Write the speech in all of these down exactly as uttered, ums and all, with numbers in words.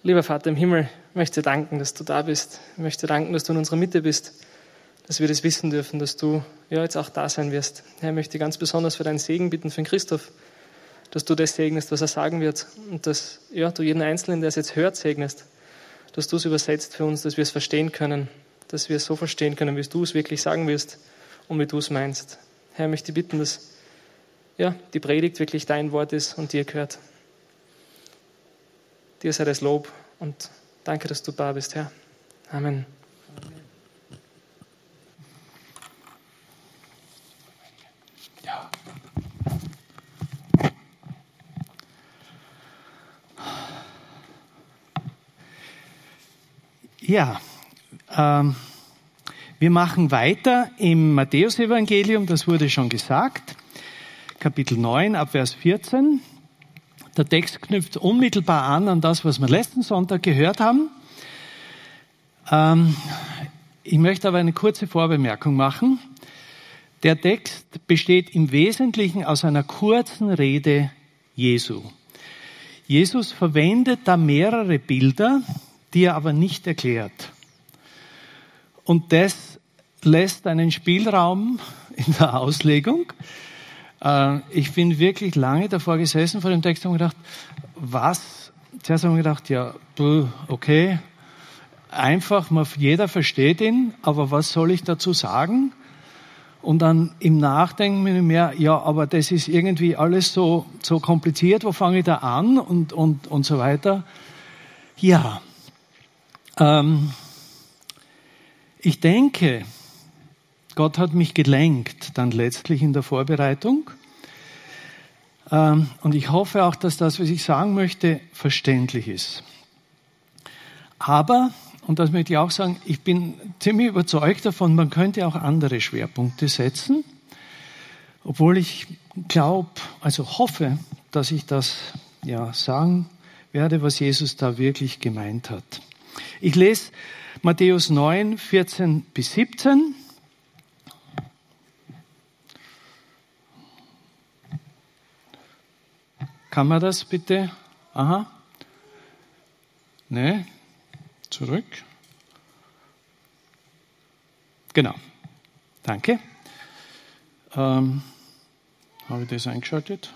Lieber Vater im Himmel, ich möchte dir danken, dass du da bist. Ich möchte dir danken, dass du in unserer Mitte bist, dass wir das wissen dürfen, dass du ja jetzt auch da sein wirst. Herr, ich möchte ganz besonders für deinen Segen bitten, für den Christoph, dass du das segnest, was er sagen wird und dass ja, du jeden Einzelnen, der es jetzt hört, segnest, dass du es übersetzt für uns, dass wir es verstehen können, dass wir es so verstehen können, wie du es wirklich sagen wirst und wie du es meinst. Herr, ich möchte bitten, dass ja, die Predigt wirklich dein Wort ist und dir gehört. Dir sei das Lob und danke, dass du da bist, Herr. Amen. Ja. Ja, ähm, wir machen weiter im Matthäusevangelium, das wurde schon gesagt, Kapitel neun, ab Vers vierzehn. Der Text knüpft unmittelbar an an das, was wir letzten Sonntag gehört haben. Ähm, ich möchte aber eine kurze Vorbemerkung machen. Der Text besteht im Wesentlichen aus einer kurzen Rede Jesu. Jesus verwendet da mehrere Bilder, die er aber nicht erklärt. Und das lässt einen Spielraum in der Auslegung. Ich bin wirklich lange davor gesessen vor dem Text und habe gedacht, was? Zuerst haben wir gedacht, ja, okay, einfach, jeder versteht ihn, aber was soll ich dazu sagen? Und dann im Nachdenken bin ich mehr, ja, aber das ist irgendwie alles so, so kompliziert, wo fange ich da an und, und, und so weiter. Ja, ähm, ich denke, Gott hat mich gelenkt, dann letztlich in der Vorbereitung. Und ich hoffe auch, dass das, was ich sagen möchte, verständlich ist. Aber, und das möchte ich auch sagen, ich bin ziemlich überzeugt davon, man könnte auch andere Schwerpunkte setzen. Obwohl ich glaube, also hoffe, dass ich das ja sagen werde, was Jesus da wirklich gemeint hat. Ich lese Matthäus neun, vierzehn bis siebzehn. Kann man das bitte? Aha. Ne, zurück. Genau. Danke. Ähm, habe ich das eingeschaltet?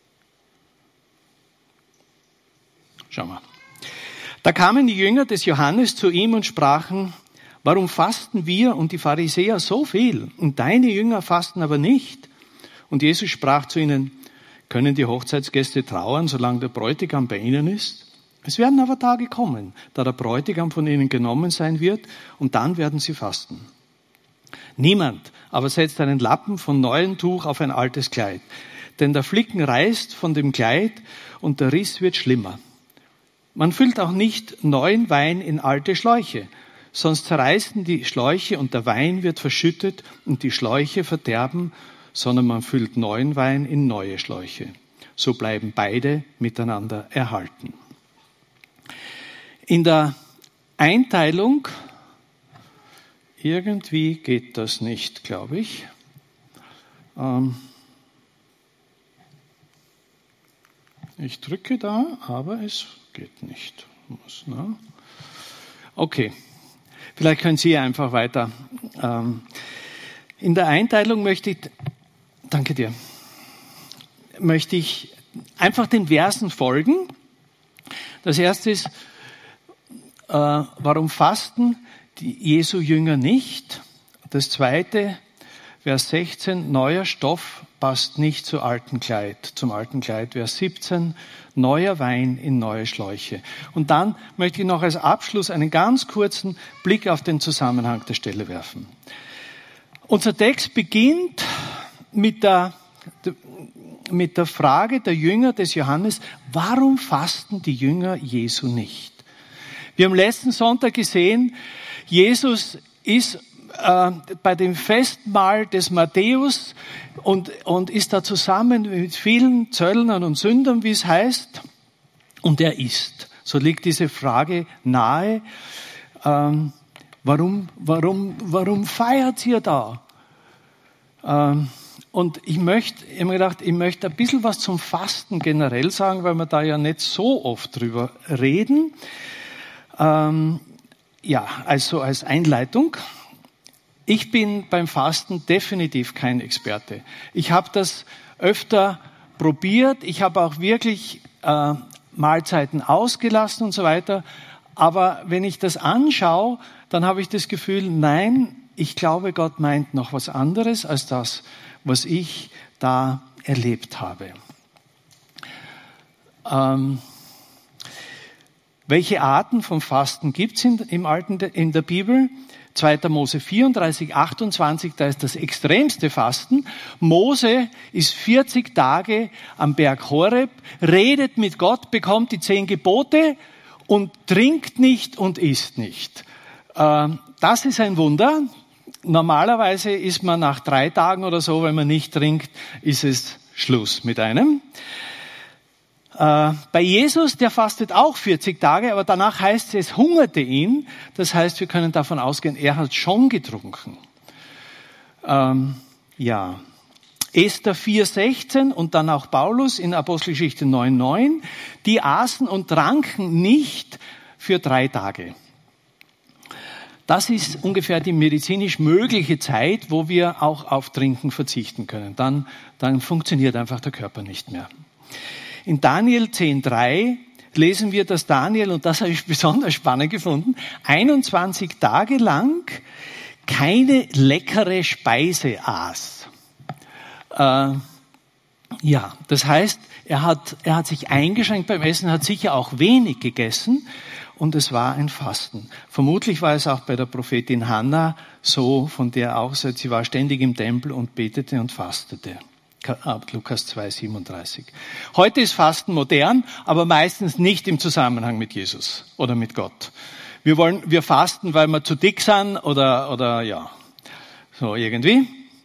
Schauen wir. Da kamen die Jünger des Johannes zu ihm und sprachen, warum fasten wir und die Pharisäer so viel und deine Jünger fasten aber nicht? Und Jesus sprach zu ihnen, können die Hochzeitsgäste trauern, solange der Bräutigam bei ihnen ist? Es werden aber Tage kommen, da der Bräutigam von ihnen genommen sein wird, und dann werden sie fasten. Niemand aber setzt einen Lappen von neuem Tuch auf ein altes Kleid, denn der Flicken reißt von dem Kleid und der Riss wird schlimmer. Man füllt auch nicht neuen Wein in alte Schläuche, sonst zerreißen die Schläuche und der Wein wird verschüttet und die Schläuche verderben, sondern man füllt neuen Wein in neue Schläuche. So bleiben beide miteinander erhalten. In der Einteilung, irgendwie geht das nicht, glaube ich. Ähm ich drücke da, aber es geht nicht. Okay, vielleicht können Sie einfach weiter. Ähm in der Einteilung möchte ich Danke dir. Möchte ich einfach den Versen folgen. Das erste ist, äh, warum fasten die Jesu Jünger nicht? Das zweite, Vers sechzehn, neuer Stoff passt nicht zu alten Kleid, zum alten Kleid. Vers siebzehn, neuer Wein in neue Schläuche. Und dann möchte ich noch als Abschluss einen ganz kurzen Blick auf den Zusammenhang der Stelle werfen. Unser Text beginnt mit der, mit der Frage der Jünger des Johannes, warum fasten die Jünger Jesu nicht? Wir haben letzten Sonntag gesehen, Jesus ist äh, bei dem Festmahl des Matthäus und, und ist da zusammen mit vielen Zöllnern und Sündern, wie es heißt, und er isst. So liegt diese Frage nahe, ähm, warum, warum, warum feiert ihr da? Ähm, Und ich möchte, ich habe mir gedacht, ich möchte ein bisschen was zum Fasten generell sagen, weil wir da ja nicht so oft drüber reden. Ähm, ja, also als Einleitung. Ich bin beim Fasten definitiv kein Experte. Ich habe das öfter probiert. Ich habe auch wirklich äh, Mahlzeiten ausgelassen und so weiter. Aber wenn ich das anschaue, dann habe ich das Gefühl, nein, ich glaube, Gott meint noch was anderes als das, was ich da erlebt habe. Ähm, welche Arten von Fasten gibt es in, im Alten, in der Bibel? zweiter Mose vierunddreißig, achtundzwanzig, da ist das extremste Fasten. Mose ist vierzig Tage am Berg Horeb, redet mit Gott, bekommt die zehn Gebote und trinkt nicht und isst nicht. Das ist ein Wunder. Normalerweise ist man nach drei Tagen oder so, wenn man nicht trinkt, ist es Schluss mit einem. Äh, bei Jesus, der fastet auch vierzig Tage, aber danach heißt es, es hungerte ihn. Das heißt, wir können davon ausgehen, er hat schon getrunken. Ähm, ja. Esther vier sechzehn und dann auch Paulus in Apostelgeschichte neun neun. Die aßen und tranken nicht für drei Tage. Das ist ungefähr die medizinisch mögliche Zeit, wo wir auch auf Trinken verzichten können. Dann, dann funktioniert einfach der Körper nicht mehr. In Daniel zehn drei lesen wir, dass Daniel, und das habe ich besonders spannend gefunden, einundzwanzig Tage lang keine leckere Speise aß. Äh, ja, das heißt, er hat, er hat sich eingeschränkt beim Essen, hat sicher auch wenig gegessen und es war ein Fasten. Vermutlich war es auch bei der Prophetin Hannah so, von der auch sagt, sie war ständig im Tempel und betete und fastete. Lukas zwei siebenunddreißig. Heute ist Fasten modern, aber meistens nicht im Zusammenhang mit Jesus oder mit Gott. Wir wollen, wir fasten, weil wir zu dick sind oder, oder ja, so irgendwie.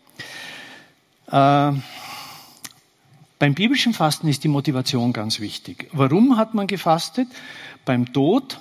Äh, beim biblischen Fasten ist die Motivation ganz wichtig. Warum hat man gefastet? Beim Tod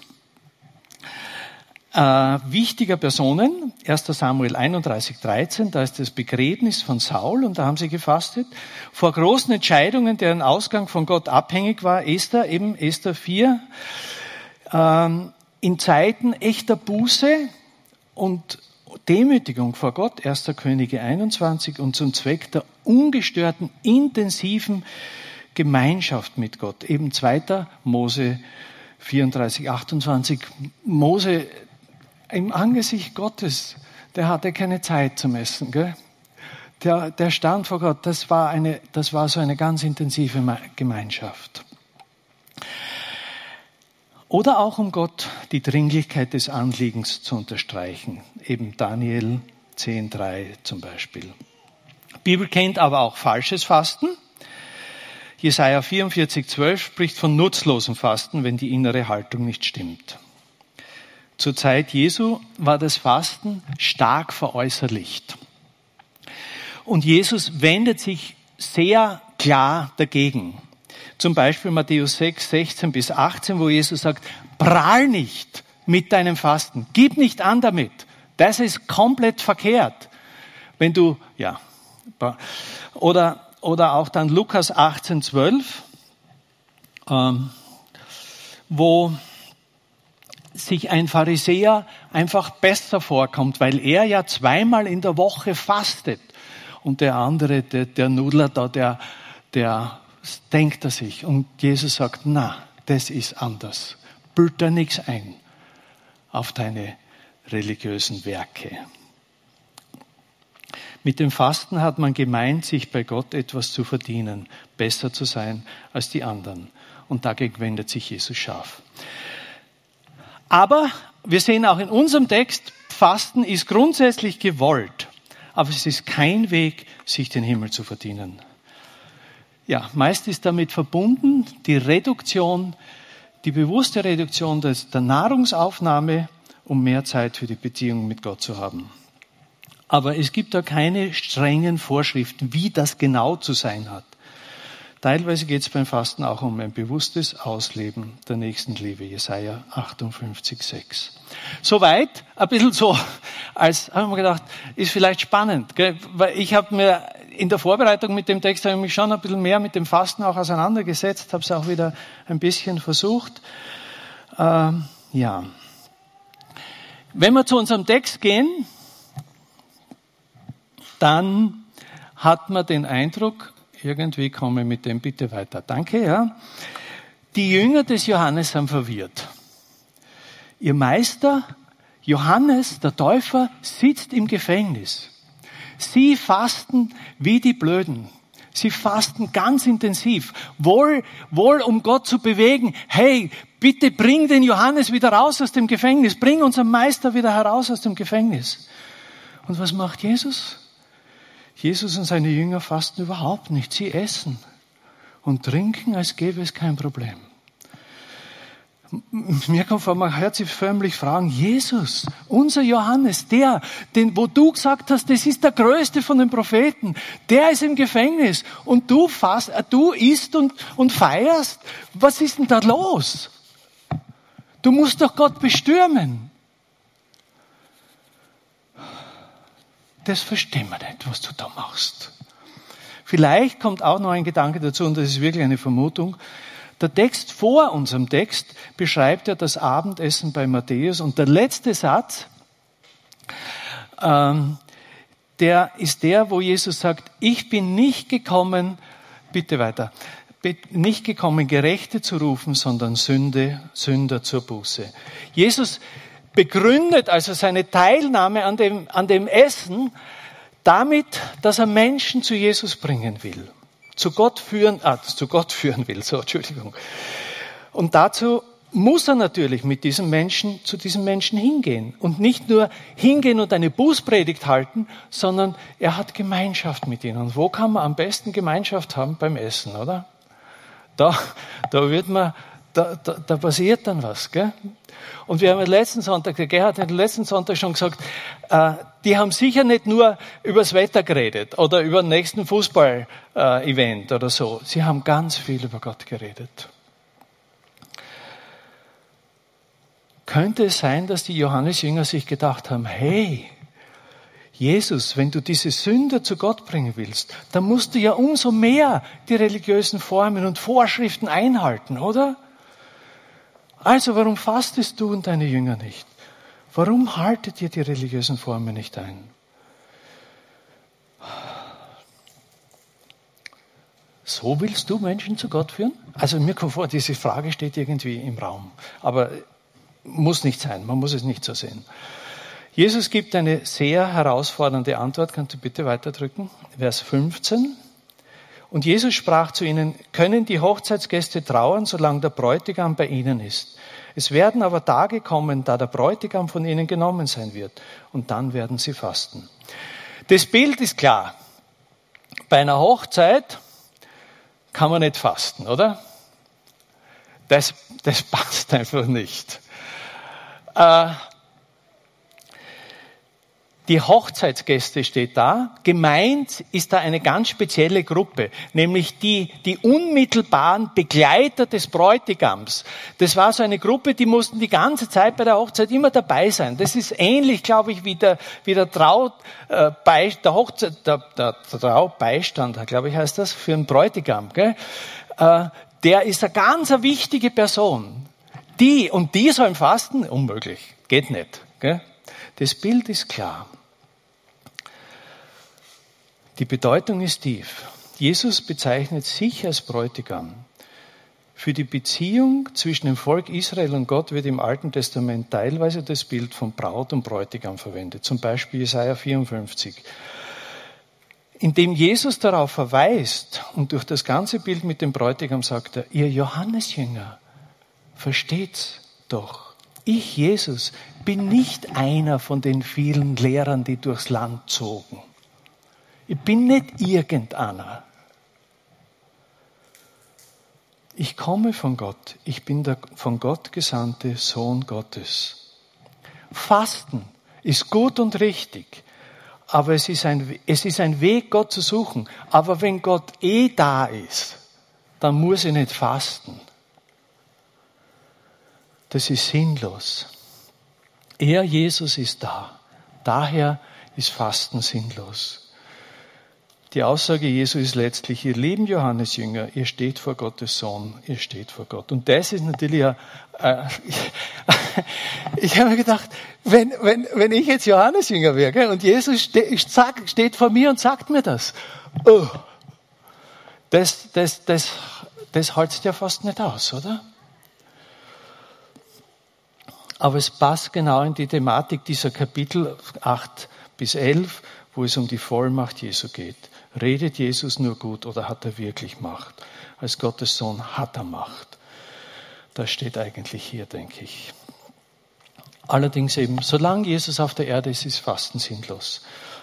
Äh, wichtiger Personen, erster Samuel einunddreißig dreizehn, da ist das Begräbnis von Saul und da haben sie gefastet. Vor großen Entscheidungen, deren Ausgang von Gott abhängig war, Esther, eben Esther vier, ähm, in Zeiten echter Buße und Demütigung vor Gott, erster Könige einundzwanzig, und zum Zweck der ungestörten, intensiven Gemeinschaft mit Gott, eben zweiter Mose vierunddreißig achtundzwanzig. Mose im Angesicht Gottes, der hatte keine Zeit zum Essen, gell? Der, der stand vor Gott, das war eine, das war so eine ganz intensive Gemeinschaft. Oder auch um Gott die Dringlichkeit des Anliegens zu unterstreichen. Eben Daniel zehn drei zum Beispiel. Die Bibel kennt aber auch falsches Fasten. Jesaja vierundvierzig zwölf spricht von nutzlosem Fasten, wenn die innere Haltung nicht stimmt. Zur Zeit Jesu war das Fasten stark veräußerlicht. Und Jesus wendet sich sehr klar dagegen. Zum Beispiel Matthäus sechs sechzehn bis achtzehn, wo Jesus sagt, prahl nicht mit deinem Fasten, gib nicht an damit. Das ist komplett verkehrt. Wenn du, ja, oder, oder auch dann Lukas achtzehn zwölf, ähm, wo sich ein Pharisäer einfach besser vorkommt, weil er ja zweimal in der Woche fastet. Und der andere, der, der Nudler da, der, der denkt er sich. Und Jesus sagt, na, das ist anders. Bild da nichts ein auf deine religiösen Werke. Mit dem Fasten hat man gemeint, sich bei Gott etwas zu verdienen, besser zu sein als die anderen. Und dagegen wendet sich Jesus scharf. Aber wir sehen auch in unserem Text, Fasten ist grundsätzlich gewollt, aber es ist kein Weg, sich den Himmel zu verdienen. Ja, meist ist damit verbunden die Reduktion, die bewusste Reduktion des, der Nahrungsaufnahme, um mehr Zeit für die Beziehung mit Gott zu haben. Aber es gibt da keine strengen Vorschriften, wie das genau zu sein hat. Teilweise geht es beim Fasten auch um ein bewusstes Ausleben der Nächstenliebe, Jesaja achtundfünfzig sechs. Soweit, ein bisschen so, als habe ich mir gedacht, ist vielleicht spannend, gell? Weil ich habe mir in der Vorbereitung mit dem Text habe ich mich schon ein bisschen mehr mit dem Fasten auch auseinandergesetzt, habe es auch wieder ein bisschen versucht. Ähm, Ja. Wenn wir zu unserem Text gehen, dann hat man den Eindruck, irgendwie komme ich mit dem bitte weiter. Danke, ja. Die Jünger des Johannes sind verwirrt. Ihr Meister, Johannes, der Täufer, sitzt im Gefängnis. Sie fasten wie die Blöden. Sie fasten ganz intensiv. Wohl, wohl um Gott zu bewegen. Hey, bitte bring den Johannes wieder raus aus dem Gefängnis. Bring unseren Meister wieder heraus aus dem Gefängnis. Und was macht Jesus? Jesus und seine Jünger fasten überhaupt nicht. Sie essen und trinken, als gäbe es kein Problem. Mir kommt vor, man hört sich förmlich fragen, Jesus, unser Johannes, der, den, wo du gesagt hast, das ist der Größte von den Propheten, der ist im Gefängnis und du fast, du isst und, und feierst. Was ist denn da los? Du musst doch Gott bestürmen. Das verstehen wir nicht, was du da machst. Vielleicht kommt auch noch ein Gedanke dazu, und das ist wirklich eine Vermutung. Der Text vor unserem Text beschreibt ja das Abendessen bei Matthäus, und der letzte Satz, ähm, der ist der, wo Jesus sagt, ich bin nicht gekommen, bitte weiter, nicht gekommen, Gerechte zu rufen, sondern Sünde, Sünder zur Buße. Jesus begründet also seine Teilnahme an dem, an dem Essen damit, dass er Menschen zu Jesus bringen will. Zu Gott führen, ah, zu Gott führen will, so, Entschuldigung. Und dazu muss er natürlich mit diesem Menschen, zu diesem Menschen hingehen. Und nicht nur hingehen und eine Bußpredigt halten, sondern er hat Gemeinschaft mit ihnen. Und wo kann man am besten Gemeinschaft haben? Beim Essen, oder? Da, da wird man, da, da, da passiert dann was, gell? Und wir haben den letzten Sonntag, der Gerhard hat den letzten Sonntag schon gesagt, äh, die haben sicher nicht nur übers Wetter geredet oder über den nächsten Fußball-Event äh, oder so. Sie haben ganz viel über Gott geredet. Könnte es sein, dass die Johannesjünger sich gedacht haben, hey, Jesus, wenn du diese Sünder zu Gott bringen willst, dann musst du ja umso mehr die religiösen Formen und Vorschriften einhalten, oder? Also, warum fastest du und deine Jünger nicht? Warum haltet ihr die religiösen Formen nicht ein? So willst du Menschen zu Gott führen? Also mir kommt vor, diese Frage steht irgendwie im Raum. Aber muss nicht sein, man muss es nicht so sehen. Jesus gibt eine sehr herausfordernde Antwort. Kannst du bitte weiterdrücken? Vers fünfzehn. Und Jesus sprach zu ihnen, können die Hochzeitsgäste trauern, solange der Bräutigam bei ihnen ist. Es werden aber Tage kommen, da der Bräutigam von ihnen genommen sein wird. Und dann werden sie fasten. Das Bild ist klar. Bei einer Hochzeit kann man nicht fasten, oder? Das, das passt einfach nicht. Äh, Die Hochzeitsgäste steht da. Gemeint ist da eine ganz spezielle Gruppe, nämlich die, die unmittelbaren Begleiter des Bräutigams. Das war so eine Gruppe, die mussten die ganze Zeit bei der Hochzeit immer dabei sein. Das ist ähnlich, glaube ich, wie der, wie der Trau, äh, bei, der Hochzeit, der, der, der Traubeistand, glaube ich, heißt das, für einen Bräutigam, gell? Äh, der ist eine ganz eine wichtige Person. Die, und die sollen fasten? Unmöglich. Geht nicht, gell? Das Bild ist klar. Die Bedeutung ist tief. Jesus bezeichnet sich als Bräutigam. Für die Beziehung zwischen dem Volk Israel und Gott wird im Alten Testament teilweise das Bild von Braut und Bräutigam verwendet. Zum Beispiel Jesaja vierundfünfzig. Indem Jesus darauf verweist und durch das ganze Bild mit dem Bräutigam sagt er, ihr Johannesjünger, versteht's doch. Ich, Jesus, bin nicht einer von den vielen Lehrern, die durchs Land zogen. Ich bin nicht irgendeiner. Ich komme von Gott. Ich bin der von Gott gesandte Sohn Gottes. Fasten ist gut und richtig, aber es ist ein, es ist ein Weg, Gott zu suchen. Aber wenn Gott eh da ist, dann muss ich nicht fasten. Das ist sinnlos. Er, Jesus, ist da. Daher ist Fasten sinnlos. Die Aussage Jesu ist letztlich, ihr lieben Johannesjünger, ihr steht vor Gottes Sohn, ihr steht vor Gott. Und das ist natürlich, ja, äh, ich, ich habe mir gedacht, wenn, wenn, wenn ich jetzt Johannesjünger wäre, gell, und Jesus ste, sag, steht vor mir und sagt mir das, oh, das, das, das, das haltst ja fast nicht aus, oder? Aber es passt genau in die Thematik dieser Kapitel acht bis elf, wo es um die Vollmacht Jesu geht. Redet Jesus nur gut oder hat er wirklich Macht? Als Gottes Sohn hat er Macht. Das steht eigentlich hier, denke ich. Allerdings eben, solange Jesus auf der Erde ist, ist Fasten sinnlos.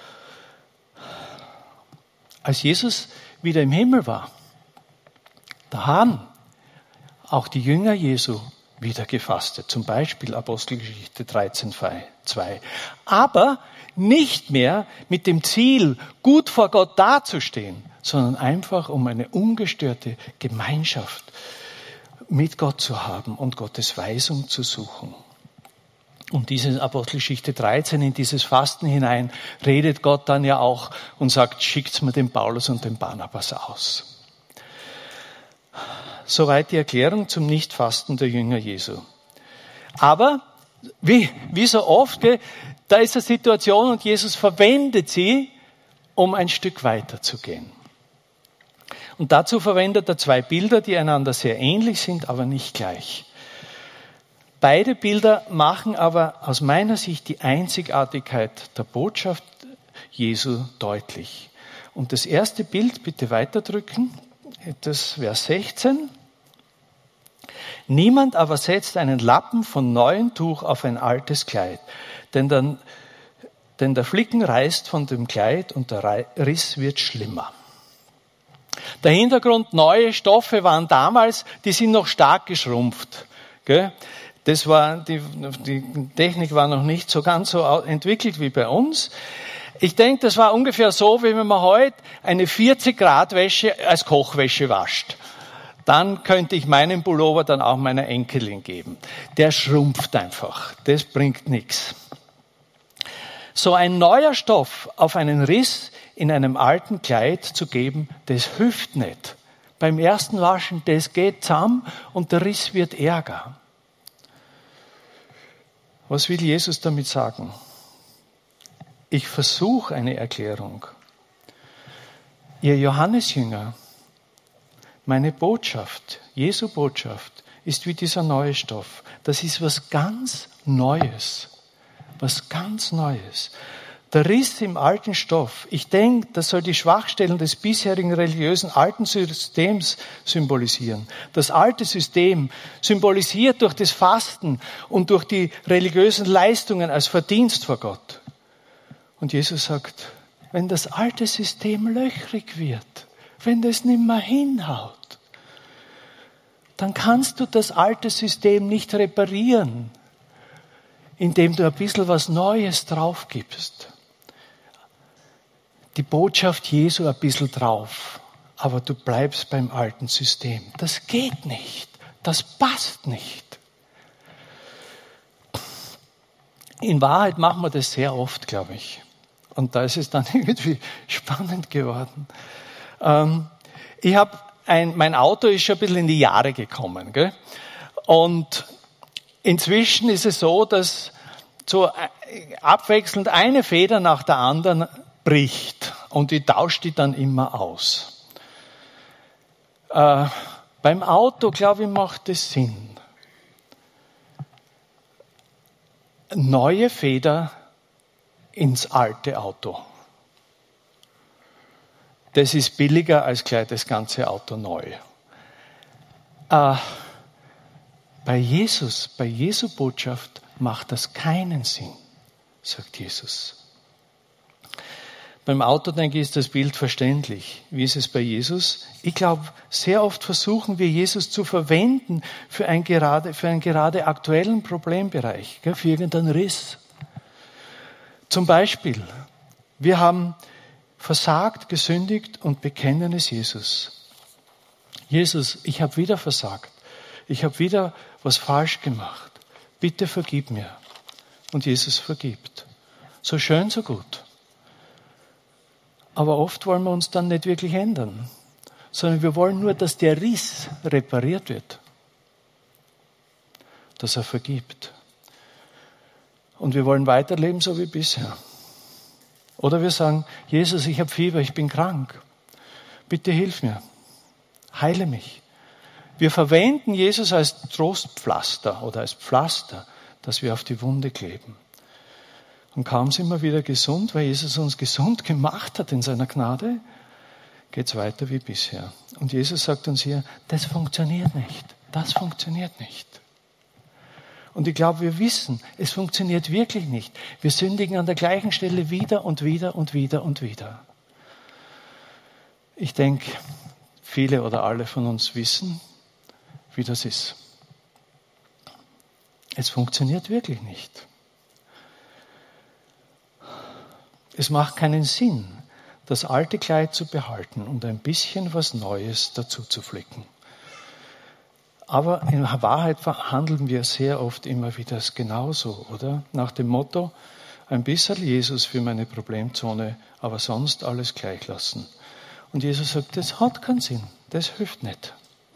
Als Jesus wieder im Himmel war, da haben auch die Jünger Jesu wieder gefastet. Zum Beispiel Apostelgeschichte dreizehn, zwei. Aber nicht mehr mit dem Ziel, gut vor Gott dazustehen, sondern einfach, um eine ungestörte Gemeinschaft mit Gott zu haben und Gottes Weisung zu suchen. Und diese Apostelgeschichte dreizehn, in dieses Fasten hinein, redet Gott dann ja auch und sagt, schickt's mir den Paulus und den Barnabas aus. Soweit die Erklärung zum Nichtfasten der Jünger Jesu. Aber, wie, wie so oft, gell, da ist eine Situation und Jesus verwendet sie, um ein Stück weiter zu gehen. Und dazu verwendet er zwei Bilder, die einander sehr ähnlich sind, aber nicht gleich. Beide Bilder machen aber aus meiner Sicht die Einzigartigkeit der Botschaft Jesu deutlich. Und das erste Bild, bitte weiterdrücken, das Vers sechzehn. Niemand aber setzt einen Lappen von neuem Tuch auf ein altes Kleid, denn, dann, denn der Flicken reißt von dem Kleid und der Riss wird schlimmer. Der Hintergrund, neue Stoffe waren damals, die sind noch stark geschrumpft. Gell? Das war, die, die Technik war noch nicht so ganz so entwickelt wie bei uns. Ich denke, das war ungefähr so, wie wenn man heute eine vierzig Grad Wäsche als Kochwäsche wascht. Dann könnte ich meinen Pullover dann auch meiner Enkelin geben. Der schrumpft einfach. Das bringt nichts. So ein neuer Stoff auf einen Riss in einem alten Kleid zu geben, das hilft nicht. Beim ersten Waschen, das geht zusammen und der Riss wird ärger. Was will Jesus damit sagen? Ich versuche eine Erklärung. Ihr Johannesjünger, meine Botschaft, Jesu Botschaft, ist wie dieser neue Stoff. Das ist was ganz Neues. Was ganz Neues. Der Riss im alten Stoff, ich denke, das soll die Schwachstellen des bisherigen religiösen alten Systems symbolisieren. Das alte System, symbolisiert durch das Fasten und durch die religiösen Leistungen als Verdienst vor Gott. Und Jesus sagt, wenn das alte System löchrig wird, wenn das nicht mehr hinhaut, dann kannst du das alte System nicht reparieren, indem du ein bisschen was Neues drauf gibst. Die Botschaft Jesu ein bisschen drauf, aber du bleibst beim alten System. Das geht nicht. Das passt nicht. In Wahrheit machen wir das sehr oft, glaube ich. Und da ist es dann irgendwie spannend geworden. Ähm, ich habe ein, mein Auto ist schon ein bisschen in die Jahre gekommen, gell? Und inzwischen ist es so, dass so abwechselnd eine Feder nach der anderen bricht und ich tausche die dann immer aus. Äh, beim Auto, glaube ich, macht es Sinn. Neue Feder ins alte Auto. Das ist billiger als gleich das ganze Auto neu. Äh, bei Jesus, bei Jesu Botschaft macht das keinen Sinn, sagt Jesus. Beim Auto, denke ich, ist das Bild verständlich. Wie ist es bei Jesus? Ich glaube, sehr oft versuchen wir, Jesus zu verwenden für, ein gerade, für einen gerade aktuellen Problembereich, gell, für irgendeinen Riss. Zum Beispiel, wir haben versagt, gesündigt und bekennen es Jesus. Jesus, ich habe wieder versagt. Ich habe wieder was falsch gemacht. Bitte vergib mir. Und Jesus vergibt. So schön, so gut. Aber oft wollen wir uns dann nicht wirklich ändern, sondern wir wollen nur, dass der Riss repariert wird, dass er vergibt. Und wir wollen weiterleben, so wie bisher. Oder wir sagen, Jesus, ich habe Fieber, ich bin krank. Bitte hilf mir, heile mich. Wir verwenden Jesus als Trostpflaster oder als Pflaster, das wir auf die Wunde kleben. Und kaum sind wir wieder gesund, weil Jesus uns gesund gemacht hat in seiner Gnade, geht es weiter wie bisher. Und Jesus sagt uns hier, das funktioniert nicht. Das funktioniert nicht. Und ich glaube, wir wissen, es funktioniert wirklich nicht. Wir sündigen an der gleichen Stelle wieder und wieder und wieder und wieder. Ich denke, viele oder alle von uns wissen, wie das ist. Es funktioniert wirklich nicht. Es macht keinen Sinn, das alte Kleid zu behalten und ein bisschen was Neues dazu zu flicken. Aber in Wahrheit handeln wir sehr oft immer wieder genauso, oder? Nach dem Motto, ein bisschen Jesus für meine Problemzone, aber sonst alles gleich lassen. Und Jesus sagt, das hat keinen Sinn, das hilft nicht.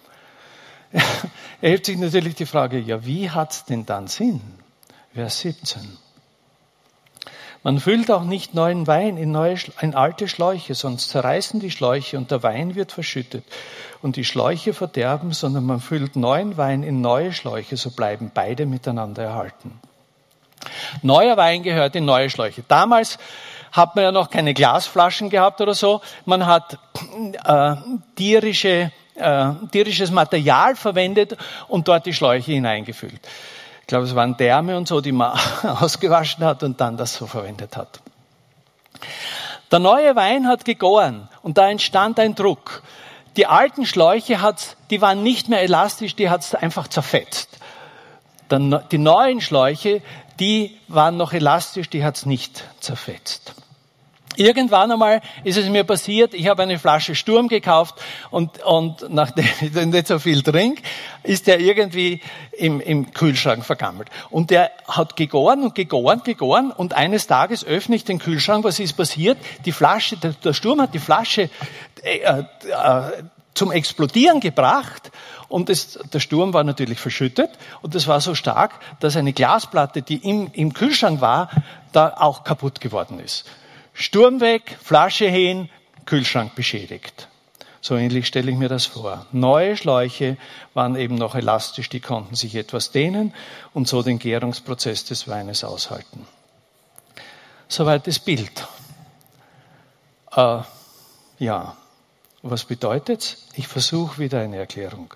Er hebt sich natürlich die Frage, ja, wie hat es denn dann Sinn? Vers siebzehn. Man füllt auch nicht neuen Wein in, neue, in alte Schläuche, sonst zerreißen die Schläuche und der Wein wird verschüttet und die Schläuche verderben, sondern man füllt neuen Wein in neue Schläuche, so bleiben beide miteinander erhalten. Neuer Wein gehört in neue Schläuche. Damals hat man ja noch keine Glasflaschen gehabt oder so. Man hat äh, tierische, äh, tierisches Material verwendet und dort die Schläuche hineingefüllt. Ich glaube, es waren Därme und so, die man ausgewaschen hat und dann das so verwendet hat. Der neue Wein hat gegoren und da entstand ein Druck. Die alten Schläuche, hat's, die waren nicht mehr elastisch, die hat es einfach zerfetzt. Die neuen Schläuche, die waren noch elastisch, die hat es nicht zerfetzt. Irgendwann einmal ist es mir passiert, ich habe eine Flasche Sturm gekauft und, und nachdem ich nicht so viel trinke, ist der irgendwie im, im Kühlschrank vergammelt. Und der hat gegoren und gegoren, gegoren und eines Tages öffne ich den Kühlschrank, was ist passiert? Die Flasche, der, der Sturm hat die Flasche äh, äh, zum Explodieren gebracht und das, der Sturm war natürlich verschüttet und das war so stark, dass eine Glasplatte, die im, im Kühlschrank war, da auch kaputt geworden ist. Sturm weg, Flasche hin, Kühlschrank beschädigt. So ähnlich stelle ich mir das vor. Neue Schläuche waren eben noch elastisch, die konnten sich etwas dehnen und so den Gärungsprozess des Weines aushalten. Soweit das Bild. Äh, ja, was bedeutet's? Ich versuche wieder eine Erklärung.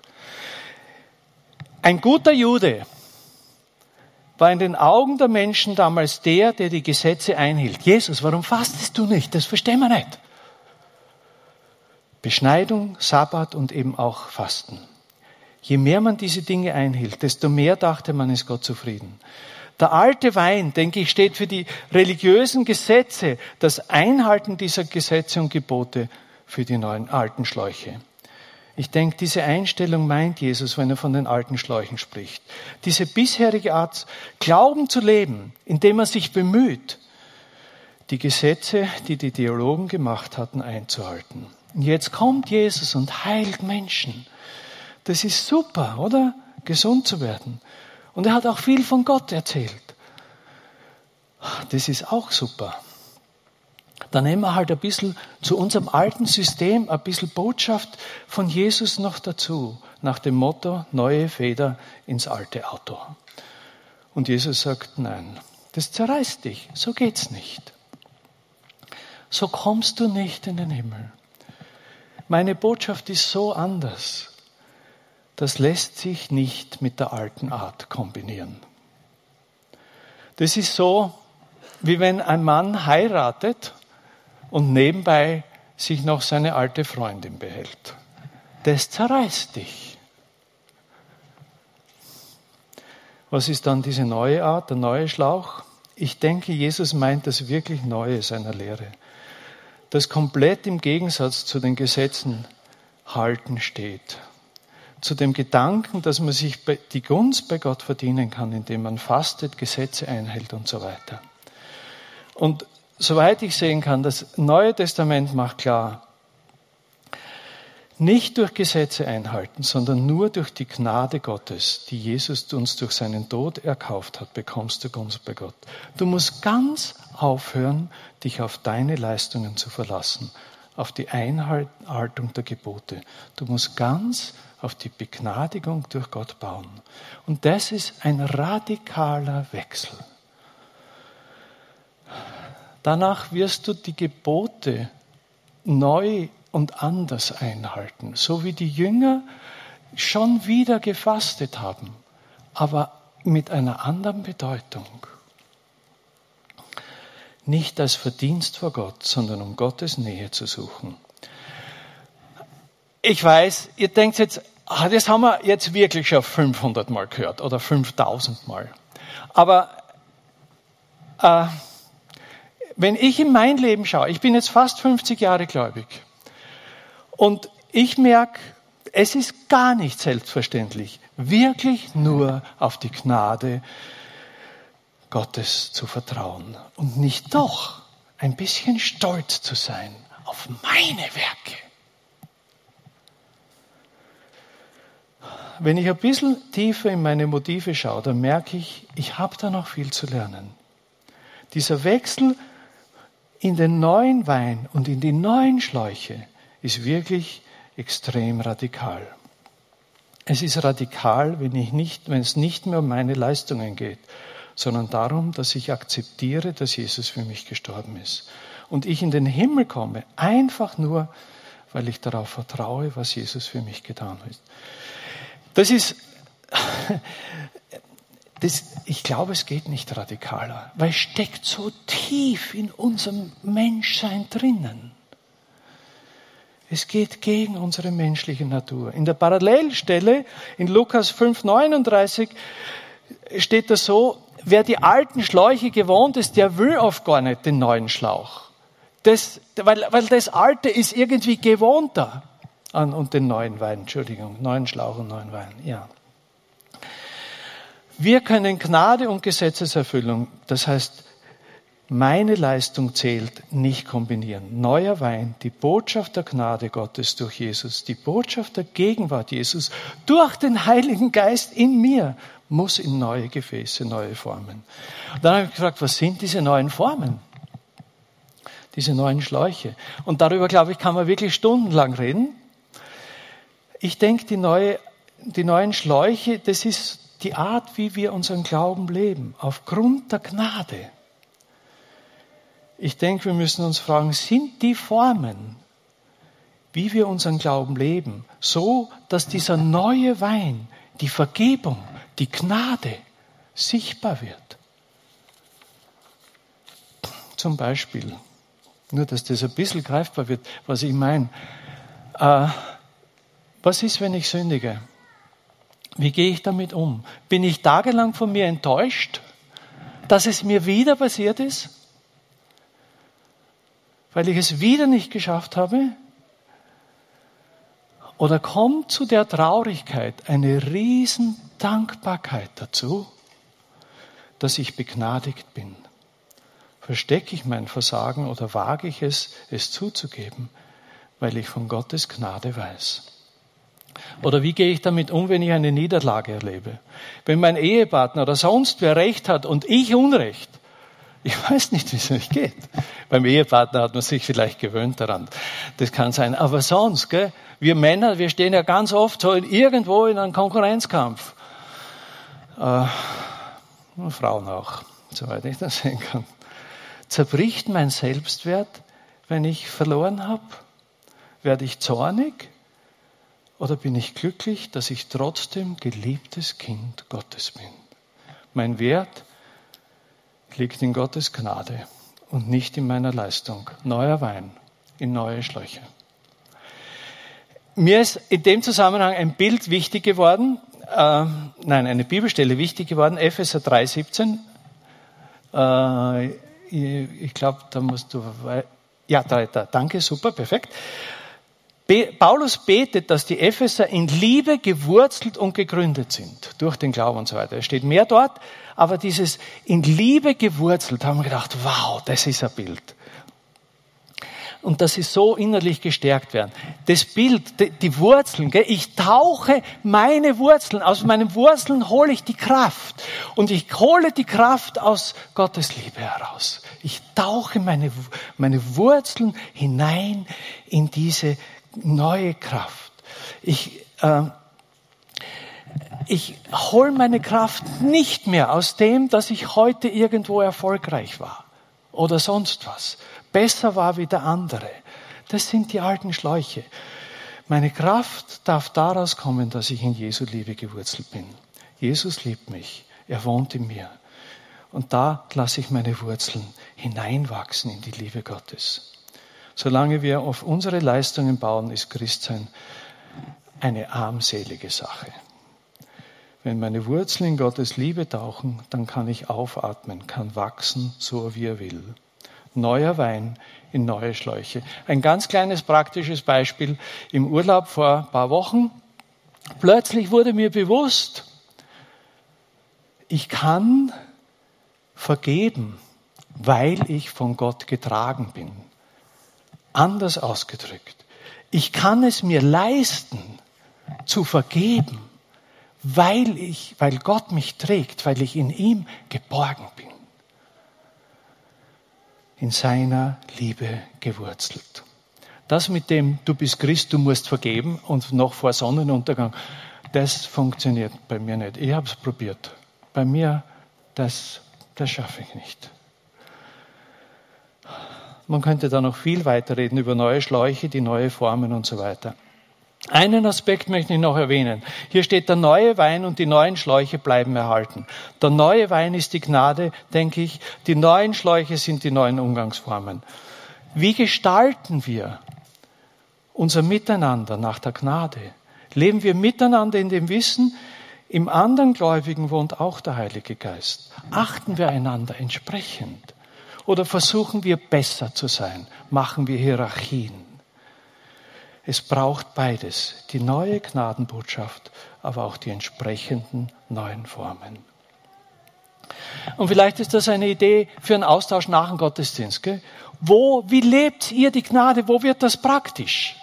Ein guter Jude war in den Augen der Menschen damals der, der die Gesetze einhielt. Jesus, warum fastest du nicht? Das verstehen wir nicht. Beschneidung, Sabbat und eben auch Fasten. Je mehr man diese Dinge einhielt, desto mehr dachte man, ist Gott zufrieden. Der alte Wein, denke ich, steht für die religiösen Gesetze, das Einhalten dieser Gesetze und Gebote für die neuen alten Schläuche. Ich denke, diese Einstellung meint Jesus, wenn er von den alten Schläuchen spricht. Diese bisherige Art, Glauben zu leben, indem man sich bemüht, die Gesetze, die die Theologen gemacht hatten, einzuhalten. Und jetzt kommt Jesus und heilt Menschen. Das ist super, oder? Gesund zu werden. Und er hat auch viel von Gott erzählt. Das ist auch super. Dann nehmen wir halt ein bisschen zu unserem alten System ein bisschen Botschaft von Jesus noch dazu. Nach dem Motto, neue Feder ins alte Auto. Und Jesus sagt, nein, das zerreißt dich. So geht's nicht. So kommst du nicht in den Himmel. Meine Botschaft ist so anders. Das lässt sich nicht mit der alten Art kombinieren. Das ist so, wie wenn ein Mann heiratet und nebenbei sich noch seine alte Freundin behält. Das zerreißt dich. Was ist dann diese neue Art, der neue Schlauch? Ich denke, Jesus meint das wirklich Neue seiner Lehre. Das komplett im Gegensatz zu den Gesetzen halten steht. Zu dem Gedanken, dass man sich die Gunst bei Gott verdienen kann, indem man fastet, Gesetze einhält und so weiter. Und soweit ich sehen kann, das Neue Testament macht klar, nicht durch Gesetze einhalten, sondern nur durch die Gnade Gottes, die Jesus uns durch seinen Tod erkauft hat, bekommst du Gunst bei Gott. Du musst ganz aufhören, dich auf deine Leistungen zu verlassen, auf die Einhaltung der Gebote. Du musst ganz auf die Begnadigung durch Gott bauen. Und das ist ein radikaler Wechsel. Danach wirst du die Gebote neu und anders einhalten, so wie die Jünger schon wieder gefastet haben, aber mit einer anderen Bedeutung. Nicht als Verdienst vor Gott, sondern um Gottes Nähe zu suchen. Ich weiß, ihr denkt jetzt, ah, das haben wir jetzt wirklich schon fünfhundert Mal gehört oder fünftausend Mal. Aber äh, wenn ich in mein Leben schaue, ich bin jetzt fast fünfzig Jahre gläubig, und ich merke, es ist gar nicht selbstverständlich, wirklich nur auf die Gnade Gottes zu vertrauen und nicht doch ein bisschen stolz zu sein auf meine Werke. Wenn ich ein bisschen tiefer in meine Motive schaue, dann merke ich, ich habe da noch viel zu lernen. Dieser Wechsel in den neuen Wein und in die neuen Schläuche ist wirklich extrem radikal. Es ist radikal, wenn, ich nicht, wenn es nicht mehr um meine Leistungen geht, sondern darum, dass ich akzeptiere, dass Jesus für mich gestorben ist. Und ich in den Himmel komme, einfach nur, weil ich darauf vertraue, was Jesus für mich getan hat. Das ist, das, ich glaube, es geht nicht radikaler, weil es steckt so tief in unserem Menschsein drinnen. Es geht gegen unsere menschliche Natur. In der Parallelstelle in Lukas fünf neununddreißig steht das so, wer die alten Schläuche gewohnt ist, der will oft gar nicht den neuen Schlauch. Das, weil, weil das Alte ist irgendwie gewohnter an und den neuen Wein, Entschuldigung, neuen Schlauch und neuen Wein, ja. Wir können Gnade und Gesetzeserfüllung, das heißt, meine Leistung zählt, nicht kombinieren. Neuer Wein, die Botschaft der Gnade Gottes durch Jesus, die Botschaft der Gegenwart Jesus durch den Heiligen Geist in mir, muss in neue Gefäße, neue Formen. Und dann habe ich gefragt, was sind diese neuen Formen? Diese neuen Schläuche. Und darüber, glaube ich, kann man wirklich stundenlang reden. Ich denke, die, neue, die neuen Schläuche, das ist die Art, wie wir unseren Glauben leben, aufgrund der Gnade. Ich denke, wir müssen uns fragen, sind die Formen, wie wir unseren Glauben leben, so, dass dieser neue Wein, die Vergebung, die Gnade sichtbar wird? Zum Beispiel, nur dass das ein bisschen greifbar wird, was ich meine. Äh, was ist, wenn ich sündige? Wie gehe ich damit um? Bin ich tagelang von mir enttäuscht, dass es mir wieder passiert ist? Weil ich es wieder nicht geschafft habe? Oder kommt zu der Traurigkeit eine riesen Dankbarkeit dazu, dass ich begnadigt bin? Verstecke ich mein Versagen oder wage ich es, es zuzugeben, weil ich von Gottes Gnade weiß? Oder wie gehe ich damit um, wenn ich eine Niederlage erlebe? Wenn mein Ehepartner oder sonst wer Recht hat und ich Unrecht, ich weiß nicht, wie es euch geht. Beim Ehepartner hat man sich vielleicht gewöhnt daran. Das kann sein. Aber sonst, gell, wir Männer, wir stehen ja ganz oft so in, irgendwo in einem Konkurrenzkampf. Äh, Frauen auch, soweit ich das sehen kann. Zerbricht mein Selbstwert, wenn ich verloren habe? Werde ich zornig? Oder bin ich glücklich, dass ich trotzdem geliebtes Kind Gottes bin? Mein Wert liegt in Gottes Gnade und nicht in meiner Leistung. Neuer Wein in neue Schläuche. Mir ist in dem Zusammenhang ein Bild wichtig geworden, äh, nein, eine Bibelstelle wichtig geworden, Epheser drei siebzehn. Äh, ich ich glaube, da musst du, ja, da, da, danke, super, perfekt. Paulus betet, dass die Epheser in Liebe gewurzelt und gegründet sind, durch den Glauben und so weiter. Es steht mehr dort, aber dieses in Liebe gewurzelt, haben wir gedacht, wow, das ist ein Bild. Und dass sie so innerlich gestärkt werden. Das Bild, die, die Wurzeln, gell? Ich tauche meine Wurzeln, aus meinen Wurzeln hole ich die Kraft. Und ich hole die Kraft aus Gottes Liebe heraus. Ich tauche meine, meine Wurzeln hinein in diese neue Kraft. Ich, äh, ich hole meine Kraft nicht mehr aus dem, dass ich heute irgendwo erfolgreich war oder sonst was. Besser war wie der andere. Das sind die alten Schläuche. Meine Kraft darf daraus kommen, dass ich in Jesu Liebe gewurzelt bin. Jesus liebt mich. Er wohnt in mir. Und da lasse ich meine Wurzeln hineinwachsen in die Liebe Gottes. Solange wir auf unsere Leistungen bauen, ist Christsein eine armselige Sache. Wenn meine Wurzeln in Gottes Liebe tauchen, dann kann ich aufatmen, kann wachsen, so wie er will. Neuer Wein in neue Schläuche. Ein ganz kleines praktisches Beispiel. Im Urlaub vor ein paar Wochen, plötzlich wurde mir bewusst, ich kann vergeben, weil ich von Gott getragen bin. Anders ausgedrückt. Ich kann es mir leisten, zu vergeben, weil ich, weil Gott mich trägt, weil ich in ihm geborgen bin. In seiner Liebe gewurzelt. Das mit dem, du bist Christ, du musst vergeben und noch vor Sonnenuntergang, das funktioniert bei mir nicht. Ich habe es probiert. Bei mir, das, das schaffe ich nicht. Man könnte da noch viel weiter reden über neue Schläuche, die neue Formen und so weiter. Einen Aspekt möchte ich noch erwähnen. Hier steht, der neue Wein und die neuen Schläuche bleiben erhalten. Der neue Wein ist die Gnade, denke ich. Die neuen Schläuche sind die neuen Umgangsformen. Wie gestalten wir unser Miteinander nach der Gnade? Leben wir miteinander in dem Wissen, im anderen Gläubigen wohnt auch der Heilige Geist. Achten wir einander entsprechend? Oder versuchen wir besser zu sein? Machen wir Hierarchien? Es braucht beides, die neue Gnadenbotschaft, aber auch die entsprechenden neuen Formen. Und vielleicht ist das eine Idee für einen Austausch nach dem Gottesdienst. Gell? Wo, wie lebt ihr die Gnade? Wo wird das praktisch?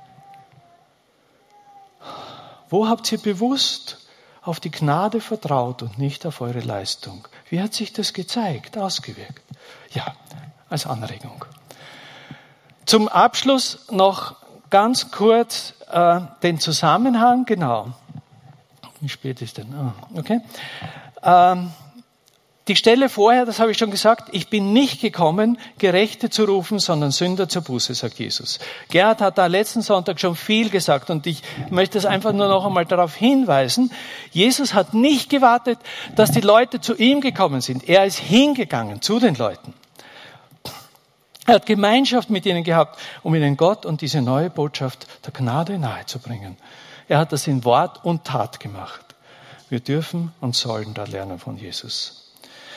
Wo habt ihr bewusst auf die Gnade vertraut und nicht auf eure Leistung? Wie hat sich das gezeigt, ausgewirkt? Ja, als Anregung. Zum Abschluss noch ganz kurz äh, den Zusammenhang, genau. Wie spät ist denn? Oh, okay. Ähm, die Stelle vorher, das habe ich schon gesagt, ich bin nicht gekommen, Gerechte zu rufen, sondern Sünder zur Buße, sagt Jesus. Gerhard hat da letzten Sonntag schon viel gesagt und ich möchte es einfach nur noch einmal darauf hinweisen. Jesus hat nicht gewartet, dass die Leute zu ihm gekommen sind. Er ist hingegangen zu den Leuten. Er hat Gemeinschaft mit ihnen gehabt, um ihnen Gott und diese neue Botschaft der Gnade nahezubringen. Er hat das in Wort und Tat gemacht. Wir dürfen und sollen da lernen von Jesus.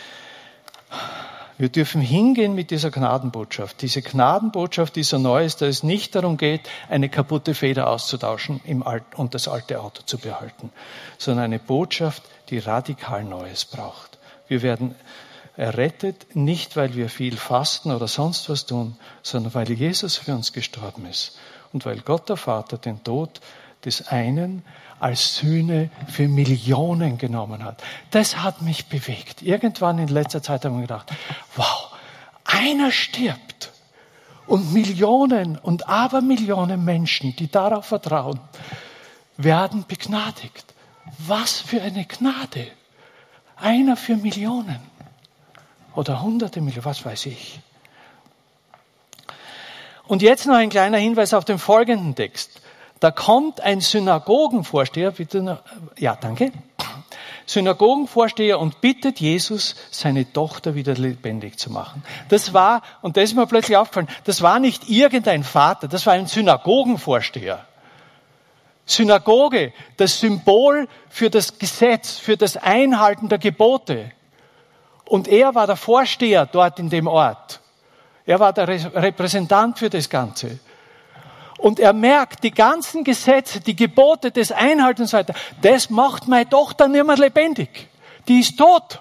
Wir dürfen hingehen mit dieser Gnadenbotschaft. Diese Gnadenbotschaft, die so neu ist, dass es nicht darum geht, eine kaputte Feder auszutauschen im Alt- und das alte Auto zu behalten, sondern eine Botschaft, die radikal Neues braucht. Wir werden errettet, nicht weil wir viel fasten oder sonst was tun, sondern weil Jesus für uns gestorben ist und weil Gott der Vater den Tod des einen als Sühne für Millionen genommen hat. Das hat mich bewegt. Irgendwann in letzter Zeit haben wir gedacht, wow, einer stirbt und Millionen und Abermillionen Menschen, die darauf vertrauen, werden begnadigt. Was für eine Gnade. Einer für Millionen. Oder hunderte Millionen, was weiß ich. Und jetzt noch ein kleiner Hinweis auf den folgenden Text. Da kommt ein Synagogenvorsteher, bitte, ja, danke, Synagogenvorsteher und bittet Jesus, seine Tochter wieder lebendig zu machen. Das war, und das ist mir plötzlich aufgefallen, das war nicht irgendein Vater, das war ein Synagogenvorsteher. Synagoge, das Symbol für das Gesetz, für das Einhalten der Gebote. Und er war der Vorsteher dort in dem Ort. Er war der Repräsentant für das Ganze. Und er merkt, die ganzen Gesetze, die Gebote des Einhalten und so weiter, das macht meine Tochter nicht mehr lebendig. Die ist tot.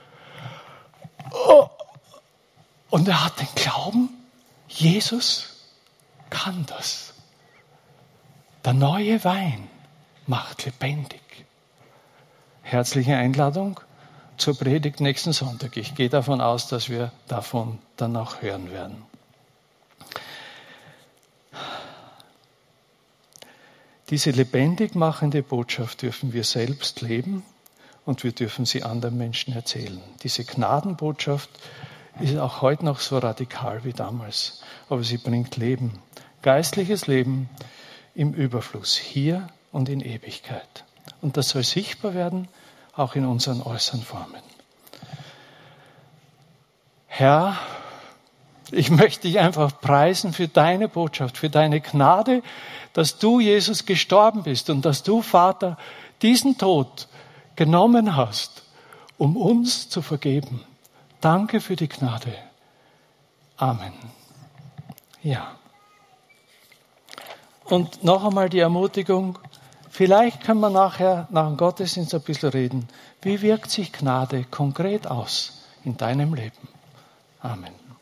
Und er hat den Glauben, Jesus kann das. Der neue Wein macht lebendig. Herzliche Einladung zur Predigt nächsten Sonntag. Ich gehe davon aus, dass wir davon dann auch hören werden. Diese lebendig machende Botschaft dürfen wir selbst leben und wir dürfen sie anderen Menschen erzählen. Diese Gnadenbotschaft ist auch heute noch so radikal wie damals, aber sie bringt Leben, geistliches Leben im Überfluss, hier und in Ewigkeit. Und das soll sichtbar werden, auch in unseren äußeren Formen. Herr, ich möchte dich einfach preisen für deine Botschaft, für deine Gnade, dass du, Jesus, gestorben bist und dass du, Vater, diesen Tod genommen hast, um uns zu vergeben. Danke für die Gnade. Amen. Ja. Und noch einmal die Ermutigung, vielleicht können wir nachher, nach dem Gottesdienst ein bisschen reden. Wie wirkt sich Gnade konkret aus in deinem Leben? Amen.